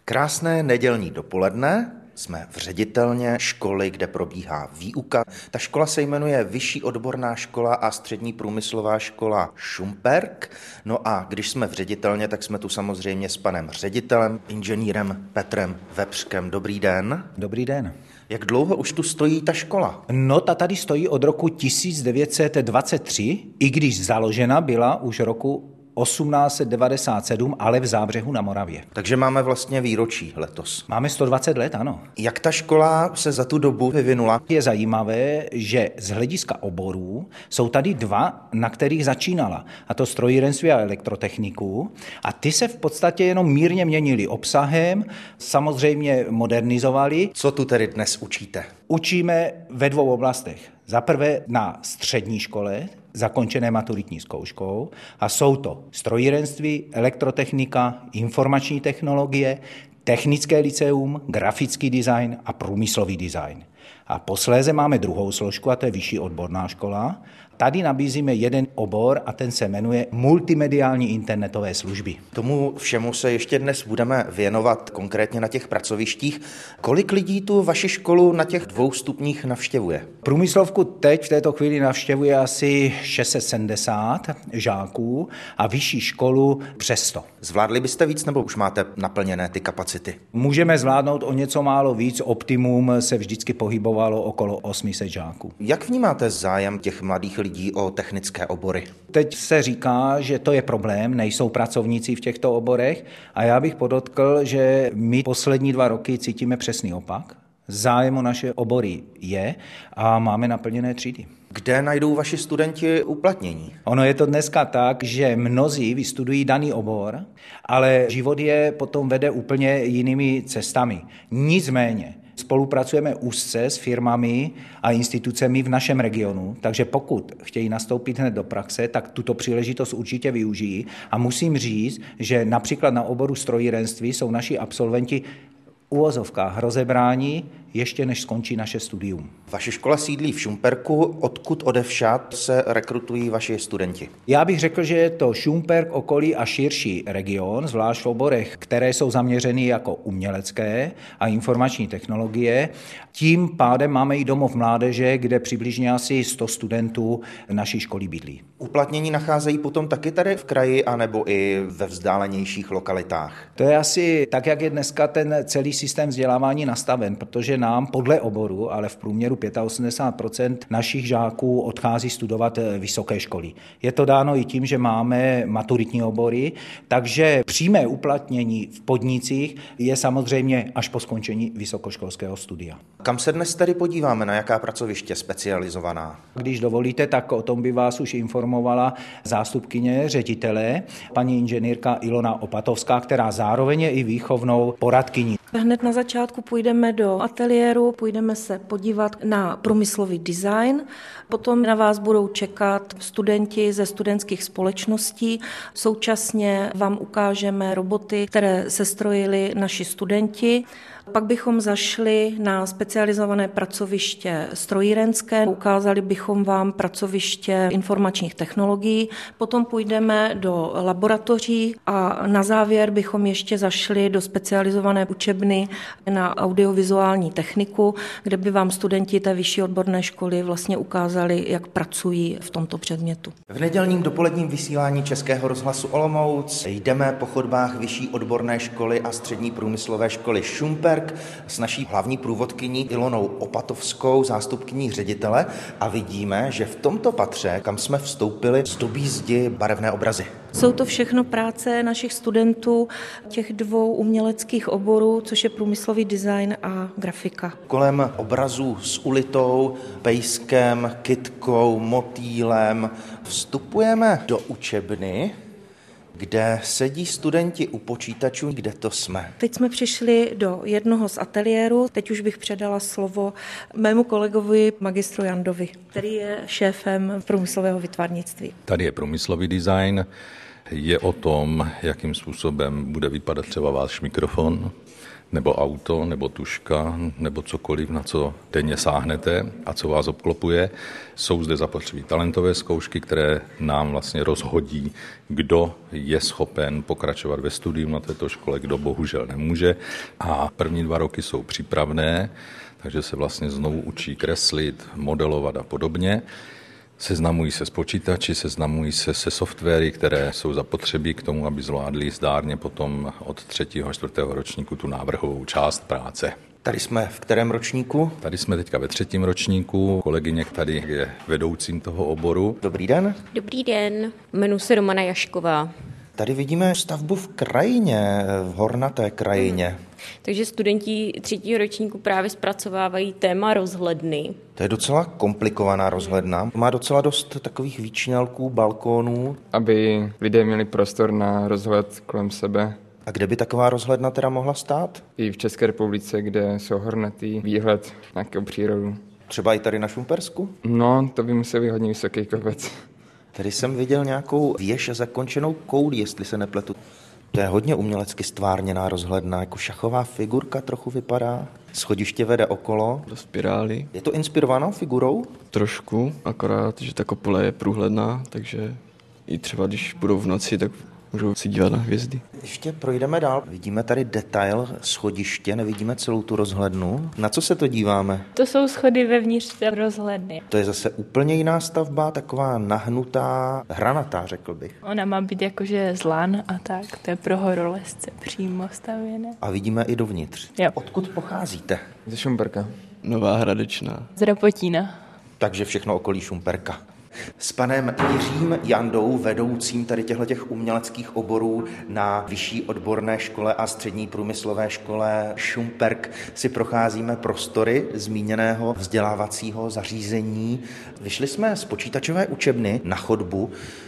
Krásné nedělní dopoledne. Jsme v ředitelně školy, kde probíhá výuka. Ta škola se jmenuje Vyšší odborná škola a střední průmyslová škola Šumperk. No a když jsme v ředitelně, tak jsme tu samozřejmě s panem ředitelem, inženýrem Petrem Vepřkem. Dobrý den. Dobrý den. Jak dlouho už tu stojí ta škola? No, ta tady stojí od roku 1923, i když založena byla už roku 1897, ale v Zábřehu na Moravě. Takže máme vlastně výročí letos. Máme 120 let, ano. Jak ta škola se za tu dobu vyvinula? Je zajímavé, že z hlediska oborů jsou tady dva, na kterých začínala. A to strojírenství a elektrotechniku. A ty se v podstatě jenom mírně měnily obsahem, samozřejmě modernizovali. Co tu tedy dnes učíte? Učíme ve dvou oblastech. Za prvé na střední škole, zakončené maturitní zkouškou, a jsou to strojírenství, elektrotechnika, informační technologie, technické lyceum, grafický design a průmyslový design. A posléze máme druhou složku, a to je vyšší odborná škola. Tady nabízíme jeden obor a ten se jmenuje multimediální internetové služby. Tomu všemu se ještě dnes budeme věnovat konkrétně na těch pracovištích. Kolik lidí tu vaši školu na těch 2 stupních navštěvuje? Průmyslovku teď v této chvíli navštěvuje asi 670 žáků a vyšší školu přes 100. Zvládli byste víc, nebo už máte naplněné ty kapacity? Můžeme zvládnout o něco málo víc, optimum se vždycky pohybovalo okolo 800 žáků. Jak vnímáte zájem těch mladých lidí o technické obory? Teď se říká, že to je problém, nejsou pracovníci v těchto oborech, a já bych podotkl, že my poslední 2 roky cítíme přesný opak. Zájem o naše obory je a máme naplněné třídy. Kde najdou vaši studenti uplatnění? Ono je to dneska tak, že mnozí vystudují daný obor, ale život je potom vede úplně jinými cestami. Nicméně spolupracujeme úzce s firmami a institucemi v našem regionu, takže pokud chtějí nastoupit hned do praxe, tak tuto příležitost určitě využijí. A musím říct, že například na oboru strojírenství jsou naši absolventi v uvozovkách rozebráni ještě než skončí naše studium. Vaše škola sídlí v Šumperku, odkud odevšad se rekrutují vaši studenti? Já bych řekl, že je to Šumperk, okolí a širší region, zvlášť v oborech, které jsou zaměřeny jako umělecké a informační technologie. Tím pádem máme i domov mládeže, kde přibližně asi 100 studentů naší školy bydlí. Uplatnění nacházejí potom taky tady v kraji, anebo i ve vzdálenějších lokalitách? To je asi tak, jak je dneska ten celý systém vzdělávání nastaven, protože nám podle oboru, ale v průměru 85% našich žáků odchází studovat vysoké školy. Je to dáno i tím, že máme maturitní obory, takže přímé uplatnění v podnicích je samozřejmě až po skončení vysokoškolského studia. Kam se dnes tedy podíváme, na jaká pracoviště specializovaná? Když dovolíte, tak o tom by vás už informovala zástupkyně ředitele, paní inženýrka Ilona Opatovská, která zároveň je i výchovnou poradkyní. Hned na začátku půjdeme do ateliéru, půjdeme se podívat na průmyslový design, potom na vás budou čekat studenti ze studentských společností. Současně vám ukážeme roboty, které sestrojili naši studenti. Pak bychom zašli na specializované pracoviště strojírenské, ukázali bychom vám pracoviště informačních technologií, potom půjdeme do laboratoří a na závěr bychom ještě zašli do specializované učebny na audiovizuální techniku, kde by vám studenti té vyšší odborné školy vlastně ukázali, jak pracují v tomto předmětu. V nedělním dopoledním vysílání Českého rozhlasu Olomouc jdeme po chodbách Vyšší odborné školy a střední průmyslové školy Šumperk s naší hlavní průvodkyní Ilonou Opatovskou, zástupkyní ředitele, a vidíme, že v tomto patře, kam jsme vstoupili, zdobí zdi barevné obrazy. Jsou to všechno práce našich studentů těch 2 uměleckých oborů, což je průmyslový design a grafika. Kolem obrazů s ulitou, pejskem, kytkou, motýlem vstupujeme do učebny, kde sedí studenti u počítačů. Kde to jsme? Teď jsme přišli do jednoho z ateliérů. Teď už bych předala slovo mému kolegovi magistru Jandovi, který je šéfem průmyslového výtvarnictví. Tady je průmyslový design. Je o tom, jakým způsobem bude vypadat třeba váš mikrofon, nebo auto, nebo tužka, nebo cokoliv, na co denně sáhnete a co vás obklopuje. Jsou zde zapotřebí talentové zkoušky, které nám vlastně rozhodí, kdo je schopen pokračovat ve studiu na této škole, kdo bohužel nemůže. A první 2 roky jsou přípravné, takže se vlastně znovu učí kreslit, modelovat a podobně. Seznamují se s počítači, seznamují se se softwary, které jsou zapotřebí k tomu, aby zvládli zdárně potom od 3. a 4. ročníku tu návrhovou část práce. Tady jsme v kterém ročníku? Tady jsme teďka ve 3. ročníku, kolegyně tady je vedoucím toho oboru. Dobrý den. Dobrý den, jmenuji se Romana Jašková. Tady vidíme stavbu v krajině, v hornaté krajině. Takže studenti 3. ročníku právě zpracovávají téma rozhledny. To je docela komplikovaná rozhledna. Má docela dost takových výčnělků, balkónů. Aby lidé měli prostor na rozhled kolem sebe. A kde by taková rozhledna teda mohla stát? I v České republice, kde jsou hornatý výhled na nějakou přírodu. Třeba i tady na Šumpersku? No, to by musel být hodně vysoký kopec. Tady jsem viděl nějakou věž zakončenou koulí, jestli se nepletu. To je hodně umělecky stvárněná rozhledna, jako šachová figurka trochu vypadá. Schodiště vede okolo. Do spirály. Je to inspirováno figurou? Trošku, akorát, že ta kopule je průhledná, takže i třeba když budou v noci, tak můžou si dívat na hvězdy. Ještě projdeme dál. Vidíme tady detail schodiště, nevidíme celou tu rozhlednu. Na co se to díváme? To jsou schody vevnitř té rozhledny. To je zase úplně jiná stavba, taková nahnutá, hranatá, řekl bych. Ona má být jakože z lan a tak. To je pro horolezce přímo stavěné. A vidíme i dovnitř. Jo. Odkud pocházíte? Ze Šumperka. Nová Hradečná. Z Rapotína. Takže všechno okolí Šumperka. S panem Jiřím Jandou, vedoucím tady těchto uměleckých oborů na Vyšší odborné škole a Střední průmyslové škole Šumperk, si procházíme prostory zmíněného vzdělávacího zařízení. Vyšli jsme z počítačové učebny na chodbu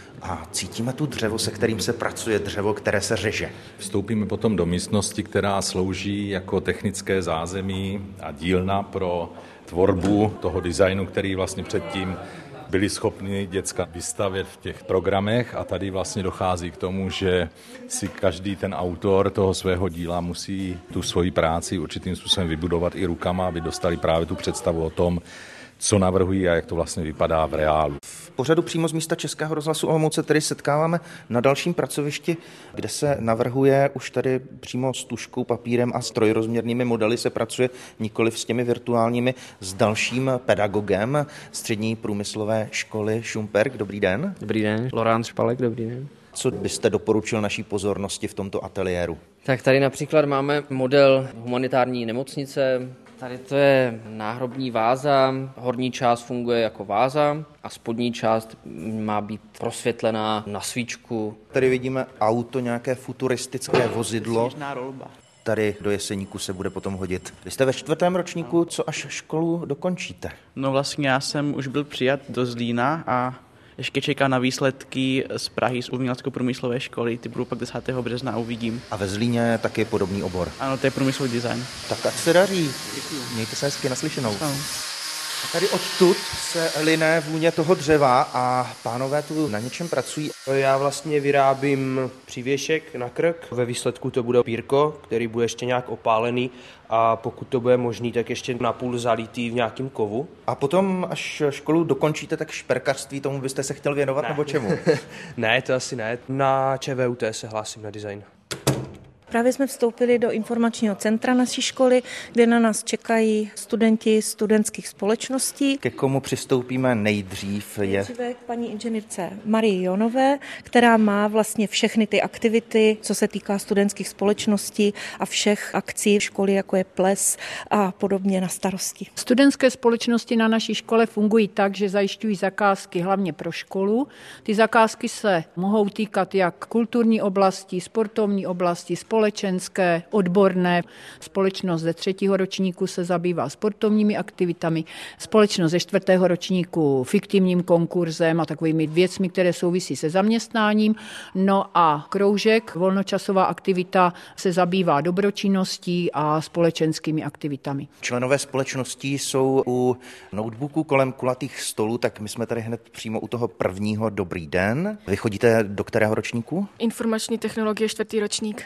a cítíme tu dřevo, se kterým se pracuje, dřevo, které se řeže. Vstoupíme potom do místnosti, která slouží jako technické zázemí a dílna pro tvorbu toho designu, který vlastně předtím byli schopni děcka vystavět v těch programech a tady vlastně dochází k tomu, že si každý ten autor toho svého díla musí tu svoji práci určitým způsobem vybudovat i rukama, aby dostali právě tu představu o tom, co navrhují a jak to vlastně vypadá v reálu. V pořadu přímo z místa Českého rozhlasu Olomouc se tedy setkáváme na dalším pracovišti, kde se navrhuje už tady přímo s tužkou, papírem a trojrozměrnými modely se pracuje, nikoliv s těmi virtuálními, s dalším pedagogem Střední průmyslové školy Šumperk. Dobrý den. Dobrý den, Laurent Špalek, dobrý den. Co byste doporučil naší pozornosti v tomto ateliéru? Tak tady například máme model humanitární nemocnice. Tady to je náhrobní váza, horní část funguje jako váza a spodní část má být prosvětlená na svíčku. Tady vidíme auto, nějaké futuristické vozidlo. Tady do Jeseníku se bude potom hodit. Vy jste ve 4. ročníku, co až školu dokončíte? No vlastně já jsem už byl přijat do Zlína a ještě čekám na výsledky z Prahy z umělecko-průmyslové školy. Ty budou pak 10. března a uvidím. A ve Zlíně je taky podobný obor? Ano, to je průmyslový design. Tak ať se daří. Děkuju. Mějte se hezky, naslyšenou. Ano. Tady odtud se liné vůně toho dřeva a pánové tu na něčem pracují. Já vlastně vyrábím přívěšek na krk. Ve výsledku to bude pírko, který bude ještě nějak opálený a pokud to bude možný, tak ještě napůl zalitý v nějakém kovu. A potom, až školu dokončíte, tak šperkařství, tomu byste se chtěl věnovat, nebo čemu? Ne, to asi ne. Na ČVUT se hlásím na design. Právě jsme vstoupili do informačního centra naší školy, kde na nás čekají studenti studentských společností. Ke komu přistoupíme nejdřív je... Nejdříve k paní inženýrce Marii Jonové, která má vlastně všechny ty aktivity, co se týká studentských společností a všech akcí školy, jako je ples a podobně na starosti. Studentské společnosti na naší škole fungují tak, že zajišťují zakázky hlavně pro školu. Ty zakázky se mohou týkat jak kulturní oblasti, sportovní oblasti, společenské, odborné. Společnost ze 3. ročníku se zabývá sportovními aktivitami, společnost ze 4. ročníku fiktivním konkurzem a takovými věcmi, které souvisí se zaměstnáním. No a kroužek, volnočasová aktivita, se zabývá dobročinností a společenskými aktivitami. Členové společnosti jsou u notebooků kolem kulatých stolů, tak my jsme tady hned přímo u toho prvního. Dobrý den. Vy chodíte do kterého ročníku? Informační technologie 4. ročník. Čím se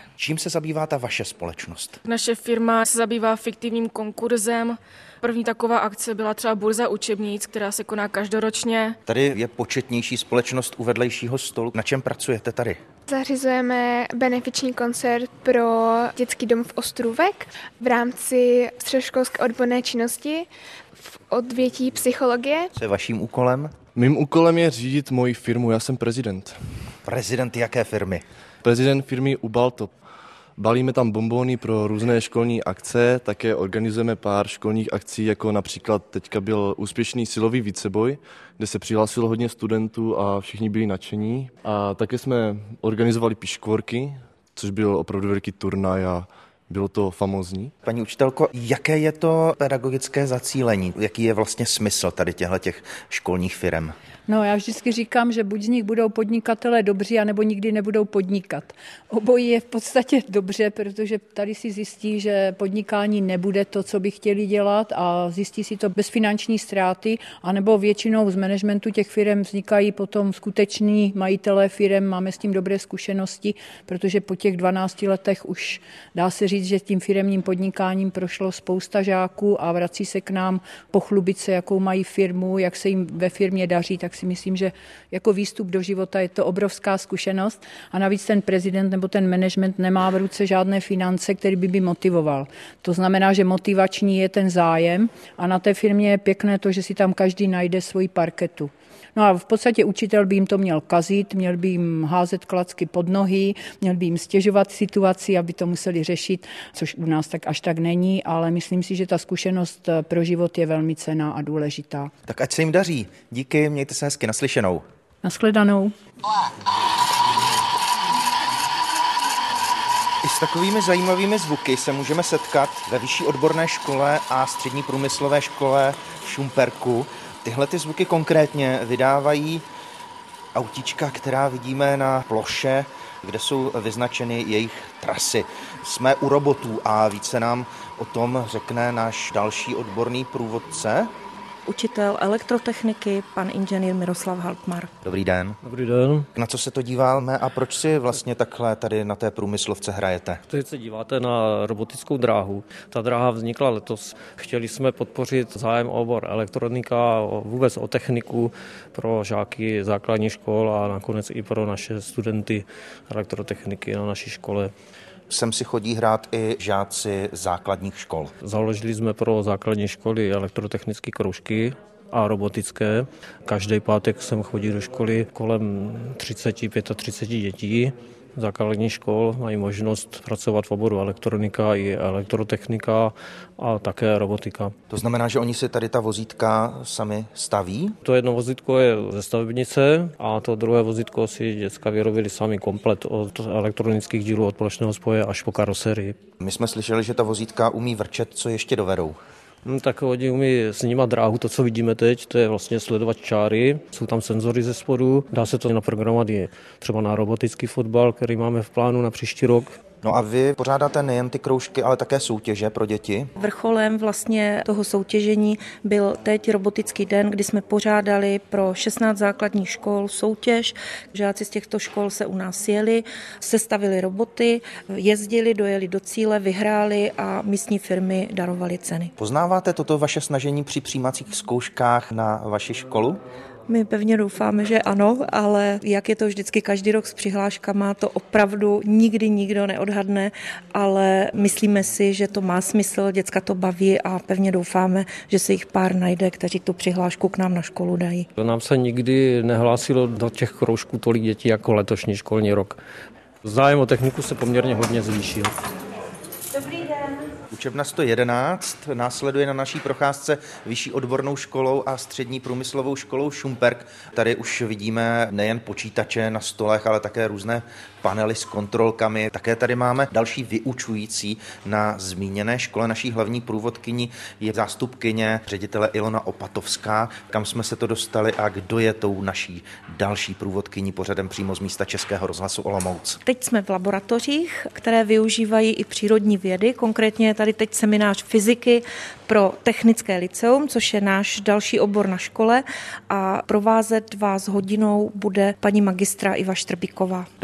se zabývá ta vaše společnost? Naše firma se zabývá fiktivním konkurzem. První taková akce byla třeba burza učebnic, která se koná každoročně. Tady je početnější společnost u vedlejšího stolu. Na čem pracujete tady? Zařizujeme benefiční koncert pro dětský dom v Ostrůvek v rámci středoškolské odborné činnosti v odvětví psychologie. Co je vaším úkolem? Mým úkolem je řídit moji firmu, já jsem prezident. Prezident jaké firmy? Prezident firmy Ubaltop. Balíme tam bonbony pro různé školní akce, také organizujeme pár školních akcí, jako například teďka byl úspěšný silový víceboj, kde se přihlásilo hodně studentů a všichni byli nadšení. A také jsme organizovali piškvorky, což byl opravdu velký turnaj a bylo to famózní. Paní učitelko, jaké je to pedagogické zacílení? Jaký je vlastně smysl tady těch školních firem? No, já vždycky říkám, že buď z nich budou podnikatelé dobří, anebo nikdy nebudou podnikat. Obojí je v podstatě dobře, protože tady si zjistí, že podnikání nebude to, co by chtěli dělat a zjistí si to bez finanční ztráty, anebo většinou z managementu těch firem vznikají potom skuteční majitelé firem, máme s tím dobré zkušenosti, protože po těch 12 letech už dá se říct, že tím firemním podnikáním prošlo spousta žáků a vrací se k nám pochlubit se, jakou mají firmu, jak se jim ve firmě daří, tak si myslím, že jako výstup do života je to obrovská zkušenost a navíc ten prezident nebo ten management nemá v ruce žádné finance, který by motivoval. To znamená, že motivační je ten zájem a na té firmě je pěkné to, že si tam každý najde svoji parketu. No a v podstatě učitel by jim to měl kazit, měl by jim házet klacky pod nohy, měl by jim stěžovat situaci, aby to museli řešit, což u nás tak až tak není, ale myslím si, že ta zkušenost pro život je velmi cenná a důležitá. Tak ať se jim daří. Díky, mějte se hezky, naslyšenou. Nashledanou. I s takovými zajímavými zvuky se můžeme setkat ve vyšší odborné škole a střední průmyslové škole v Šumperku. Tyhle ty zvuky konkrétně vydávají autíčka, která vidíme na ploše, kde jsou vyznačeny jejich trasy. Jsme u robotů a více nám o tom řekne náš další odborný průvodce. Učitel elektrotechniky, pan inženýr Miroslav Haltmar. Dobrý den. Dobrý den. Na co se to díváme a proč si vlastně takhle tady na té průmyslovce hrajete? Teď se díváte na robotickou dráhu. Ta dráha vznikla letos. Chtěli jsme podpořit zájem o obor elektronika, vůbec o techniku pro žáky základních škol a nakonec i pro naše studenty elektrotechniky na naší škole. Sem si chodí hrát i žáci základních škol. Založili jsme pro základní školy elektrotechnické kroužky a robotické. Každý pátek sem chodí do školy kolem 30-35 dětí. Základních škol mají možnost pracovat v oboru elektronika i elektrotechnika a také robotika. To znamená, že oni si tady ta vozítka sami staví? To jedno vozítko je ze stavebnice a to druhé vozítko si děcka vyrobili sami komplet od elektronických dílů, od plošného spoje až po karoserii. My jsme slyšeli, že ta vozítka umí vrčet, co ještě dovedou? Tak oni umí snímat dráhu, to, co vidíme teď, to je vlastně sledovat čáry, jsou tam senzory ze spodu, dá se to naprogramovat i třeba na robotický fotbal, který máme v plánu na příští rok. No a vy pořádáte nejen ty kroužky, ale také soutěže pro děti? Vrcholem vlastně toho soutěžení byl teď robotický den, kdy jsme pořádali pro 16 základních škol soutěž. Žáci z těchto škol se u nás jeli, sestavili roboty, jezdili, dojeli do cíle, vyhráli a místní firmy darovaly ceny. Poznáváte toto vaše snažení při přijímacích zkouškách na vaši školu? My pevně doufáme, že ano, ale jak je to vždycky každý rok s přihláškama, to opravdu nikdy nikdo neodhadne, ale myslíme si, že to má smysl, děcka to baví a pevně doufáme, že se jich pár najde, kteří tu přihlášku k nám na školu dají. Nám se nikdy nehlásilo do těch kroužků tolik dětí jako letošní školní rok. Zájem o techniku se poměrně hodně zvýšil. Dobrý den. Učebna 111 následuje na naší procházce vyšší odbornou školou a střední průmyslovou školou Šumperk. Tady už vidíme nejen počítače na stolech, ale také různé panely s kontrolkami. Také tady máme další vyučující na zmíněné škole. Naší hlavní průvodkyní je zástupkyně ředitele Ilona Opatovská. Kam jsme se to dostali a kdo je tou naší další průvodkyní pořadem přímo z místa Českého rozhlasu Olomouc? Teď jsme v laboratořích, které využívají i přírodní vědy. Konkrétně je tady teď seminář fyziky pro technické lyceum, což je náš další obor na škole a provázet vás hodinou bude paní magistra Iva Štrbíková. Dobrý den.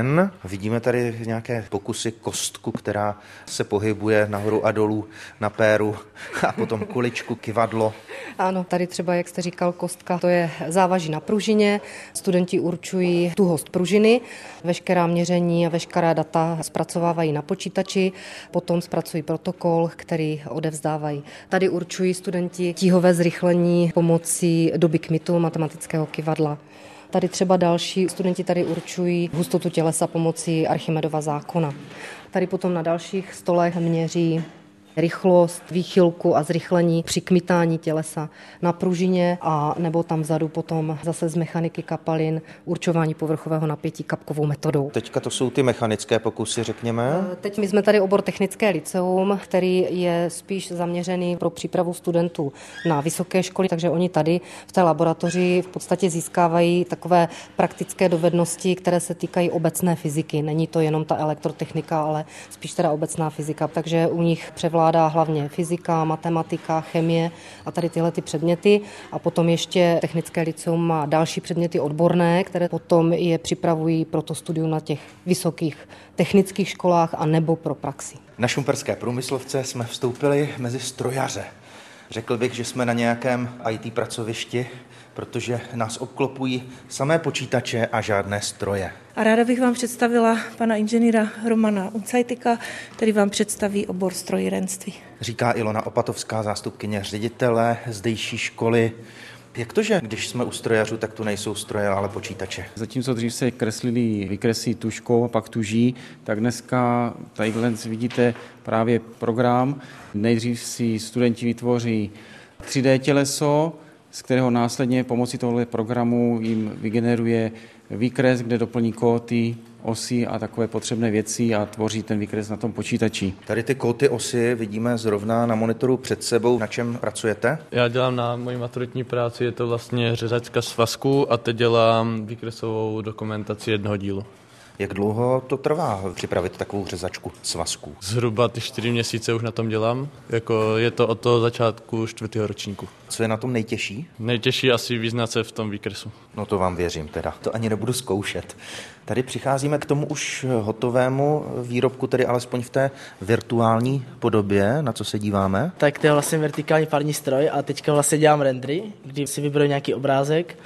den. Vidíme tady nějaké pokusy kostku, která se pohybuje nahoru a dolů na péru a potom kuličku, kyvadlo. Ano, tady třeba, jak jste říkal, kostka, to je závaží na pružině. Studenti určují tuhost pružiny, veškerá měření a veškerá data zpracovávají na počítači, potom zpracují protokol, který odevzdávají. Tady určují studenti tíhové zrychlení pomocí doby kmitu matematického kyvadla. Tady třeba další studenti tady určují hustotu tělesa pomocí Archimedova zákona. Tady potom na dalších stolech měří rychlost, výchylku a zrychlení při kmitání tělesa na pružině a nebo tam vzadu potom zase z mechaniky kapalin určování povrchového napětí kapkovou metodou. Teďka to jsou ty mechanické pokusy, řekněme. Teď my jsme tady obor technické lyceum, který je spíš zaměřený pro přípravu studentů na vysoké školy, takže oni tady v té laboratoři v podstatě získávají takové praktické dovednosti, které se týkají obecné fyziky. Není to jenom ta elektrotechnika, ale spíš teda obecná fyzika, takže u nich převládá hlavně fyzika, matematika, chemie a tady tyhle ty předměty. A potom ještě technické lyceum má další předměty odborné, které potom je připravují pro to studium na těch vysokých technických školách a nebo pro praxi. Na šumperské průmyslovce jsme vstoupili mezi strojaře. Řekl bych, že jsme na nějakém IT pracovišti, protože nás obklopují samé počítače a žádné stroje. A ráda bych vám představila pana inženýra Romana Uncajtika, který vám představí obor strojírenství. Říká Ilona Opatovská, zástupkyně ředitele zdejší školy. Jak to, že když jsme u strojařů, tak tu nejsou stroje, ale počítače? Zatímco dřív se kreslili výkresy tužkou a pak tuží, tak dneska tady vidíte právě program. Nejdřív si studenti vytvoří 3D těleso, z kterého následně pomocí tohoto programu jim vygeneruje výkres, kde doplní kóty, osy a takové potřebné věci a tvoří ten výkres na tom počítači. Tady ty kóty, osy vidíme zrovna na monitoru před sebou. Na čem pracujete? Já dělám na mojí maturitní práci, je to vlastně řezačka svazku a teď dělám výkresovou dokumentaci jednoho dílu. Jak dlouho to trvá připravit takovou řezačku svazků? Zhruba 4 měsíce už na tom dělám. Je to od toho začátku 4. ročníku. Co je na tom nejtěžší? Nejtěžší asi vyznat se v tom výkresu. No to vám věřím teda. To ani nebudu zkoušet. Tady přicházíme k tomu už hotovému výrobku, tedy alespoň v té virtuální podobě. Na co se díváme? Tak to je vlastně vertikální pární stroj a teďka vlastně dělám rendery, kdy si vyberu nějaký obrázek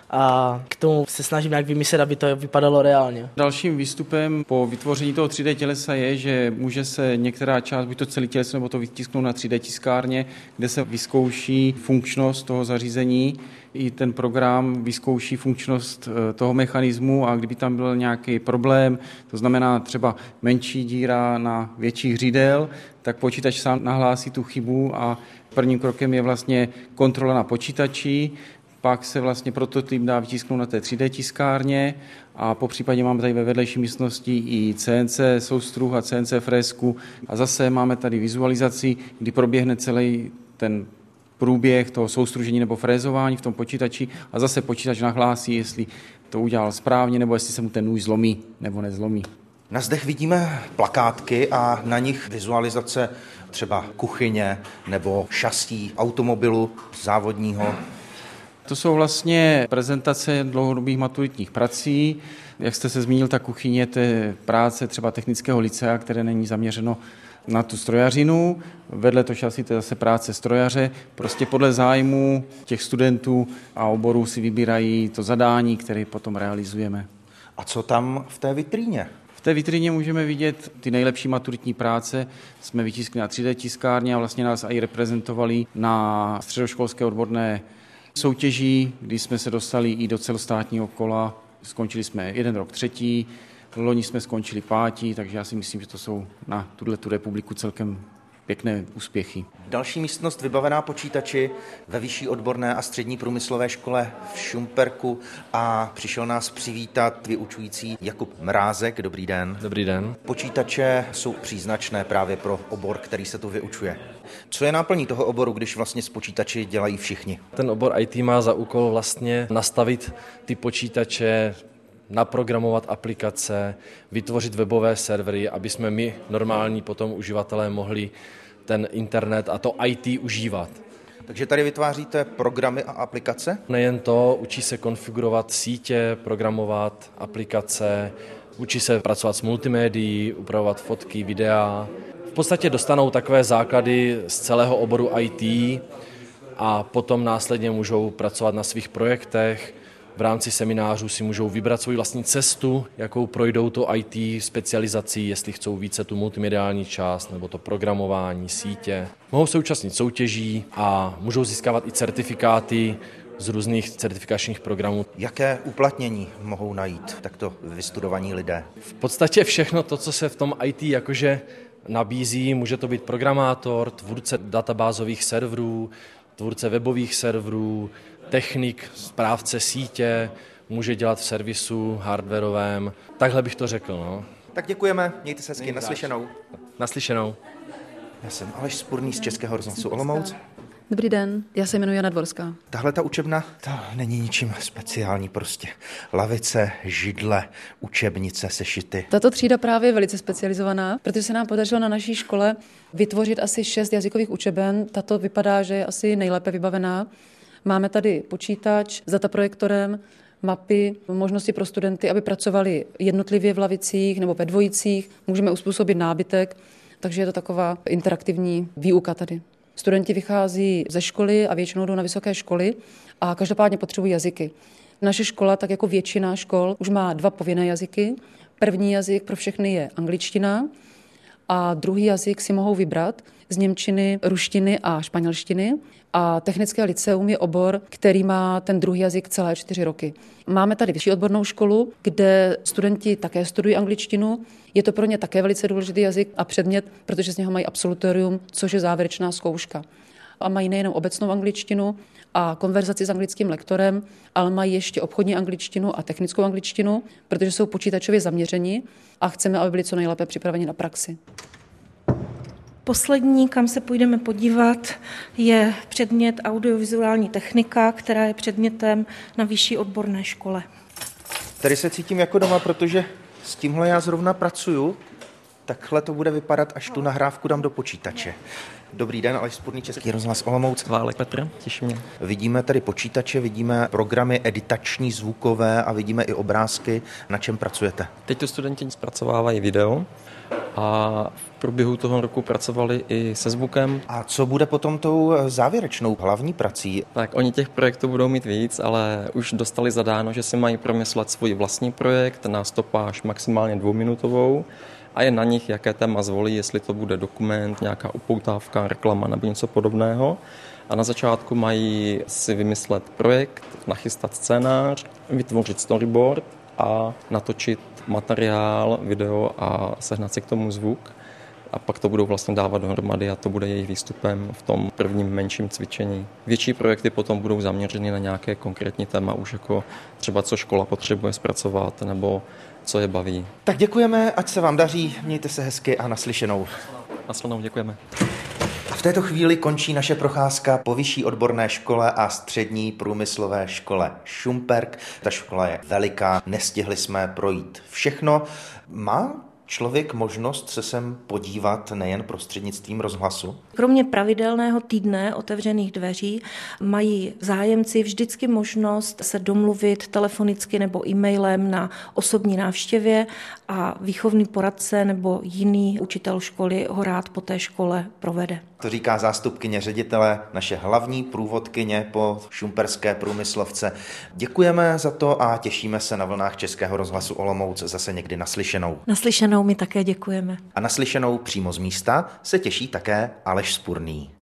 a k tomu se snažím nějak vymyslet, aby to vypadalo reálně. Dalším výstupem po vytvoření toho 3D tělesa je, že může se některá část, buď to celý těleso, nebo to vytisknout na 3D tiskárně, kde se vyzkouší funkčnost toho zařízení. I ten program vyzkouší funkčnost toho mechanismu a kdyby tam byl nějaký problém, to znamená třeba menší díra na větší hřídel, tak počítač sám nahlásí tu chybu a prvním krokem je vlastně kontrola na počítači. Pak se vlastně prototyp dá vytisknout na té 3D tiskárně a po případě máme tady ve vedlejší místnosti i CNC soustruh a CNC frézku a zase máme tady vizualizaci, kdy proběhne celý ten průběh toho soustružení nebo frézování v tom počítači a zase počítač nahlásí, jestli to udělal správně nebo jestli se mu ten nůž zlomí nebo nezlomí. Na zdech vidíme plakátky a na nich vizualizace třeba kuchyně nebo šasí automobilu závodního. To jsou vlastně prezentace dlouhodobých maturitních prací. Jak jste se zmínil, ta kuchyně, to je práce třeba technického lycea, které není zaměřeno na tu strojařinu. Vedle to šasí to je zase práce strojaře. Prostě podle zájmu těch studentů a oborů si vybírají to zadání, které potom realizujeme. A co tam v té vitríně? V té vitríně můžeme vidět ty nejlepší maturitní práce. Jsme vytiskli na 3D tiskárně a vlastně nás i reprezentovali na středoškolské odborné soutěží, kdy jsme se dostali i do celostátního kola. Skončili jsme 1 rok 3., loni jsme skončili 5., takže já si myslím, že to jsou na tu republiku celkem pěkné úspěchy. Další místnost vybavená počítači ve vyšší odborné a střední průmyslové škole v Šumperku a přišel nás přivítat vyučující Jakub Mrázek. Dobrý den. Dobrý den. Počítače jsou příznačné právě pro obor, který se tu vyučuje. Co je náplní toho oboru, když vlastně s počítači dělají všichni? Ten obor IT má za úkol vlastně nastavit ty počítače, naprogramovat aplikace, vytvořit webové servery, aby jsme my, normální potom uživatelé, mohli ten internet a to IT užívat. Takže tady vytváříte programy a aplikace? Nejen to, učí se konfigurovat sítě, programovat aplikace, učí se pracovat s multimédií, upravovat fotky, videa. V podstatě dostanou takové základy z celého oboru IT a potom následně můžou pracovat na svých projektech. V rámci seminářů si můžou vybrat svou vlastní cestu, jakou projdou to IT specializací, jestli chcou více tu multimediální část nebo to programování, sítě. Mohou se účastnit soutěží a můžou získávat i certifikáty z různých certifikačních programů. Jaké uplatnění mohou najít takto vystudovaní lidé? V podstatě všechno to, co se v tom IT jakože nabízí, může to být programátor, tvůrce databázových serverů, tvůrce webových serverů, technik, správce sítě, může dělat v servisu hardwarovém. Takhle bych to řekl. No. Tak děkujeme, mějte se hezky, naslyšenou. Naslyšenou. Já jsem Aleš Spurný z Českého rozhlasu Olomouc. Dobrý den, já se jmenuji Jana Dvorská. Tahle ta učebna, to není ničím speciální prostě. Lavice, židle, učebnice, sešity. Tato třída právě je velice specializovaná, protože se nám podařilo na naší škole vytvořit asi 6 jazykových učeben. Tato vypadá, že je asi nejlépe vybavená. Máme tady počítač s dataprojektorem, mapy, možnosti pro studenty, aby pracovali jednotlivě v lavicích nebo ve dvojicích. Můžeme uspůsobit nábytek, takže je to taková interaktivní výuka tady. Studenti vychází ze školy a většinou jdou na vysoké školy a každopádně potřebují jazyky. Naše škola, tak jako většina škol, už má 2 povinné jazyky. První jazyk pro všechny je angličtina a druhý jazyk si mohou vybrat z němčiny, ruštiny a španělštiny. A technické lyceum je obor, který má ten druhý jazyk celé 4 roky. Máme tady vyšší odbornou školu, kde studenti také studují angličtinu. Je to pro ně také velice důležitý jazyk a předmět, protože z něho mají absolutorium, což je závěrečná zkouška. A mají nejenom obecnou angličtinu a konverzaci s anglickým lektorem, ale mají ještě obchodní angličtinu a technickou angličtinu, protože jsou počítačově zaměřeni a chceme, aby byli co nejlépe připraveni na praxi. Poslední, kam se půjdeme podívat, je předmět audiovizuální technika, která je předmětem na vyšší odborné škole. Tady se cítím jako doma, protože s tímhle já zrovna pracuju. Takhle to bude vypadat, až tu nahrávku dám do počítače. Dobrý den, Aleš Spurný, Český rozhlas Olomouc. Válek Petr, těší mě. Vidíme tady počítače, vidíme programy editační, zvukové a vidíme i obrázky. Na čem pracujete? Teď to studenti zpracovávají video a v průběhu toho roku pracovali i se zvukem. A co bude potom tou závěrečnou hlavní prací? Tak oni těch projektů budou mít víc, ale už dostali zadáno, že si mají promyslet svůj vlastní projekt na stopáž maximálně 2minutovou a je na nich, jaké téma zvolí, jestli to bude dokument, nějaká upoutávka, reklama nebo něco podobného. A na začátku mají si vymyslet projekt, nachystat scénář, vytvořit storyboard a natočit materiál, video a sehnat si k tomu zvuk. A pak to budou vlastně dávat dohromady a to bude jejich výstupem v tom prvním menším cvičení. Větší projekty potom budou zaměřeny na nějaké konkrétní téma, už jako třeba co škola potřebuje zpracovat nebo co je baví. Tak děkujeme, ať se vám daří, mějte se hezky a naslyšenou. Naslyšenou, děkujeme. V této chvíli končí naše procházka po vyšší odborné škole a střední průmyslové škole Šumperk. Ta škola je veliká, nestihli jsme projít všechno. Má člověk možnost se sem podívat nejen prostřednictvím rozhlasu? Kromě pravidelného týdne otevřených dveří mají zájemci vždycky možnost se domluvit telefonicky nebo e-mailem na osobní návštěvě a výchovný poradce nebo jiný učitel školy ho rád po té škole provede. To říká zástupkyně ředitele, naše hlavní průvodkyně po šumperské průmyslovce. Děkujeme za to a těšíme se na vlnách Českého rozhlasu Olomouc zase někdy naslyšenou. Naslyšenou my také děkujeme. A naslyšenou přímo z místa se těší také Aleš Spurný.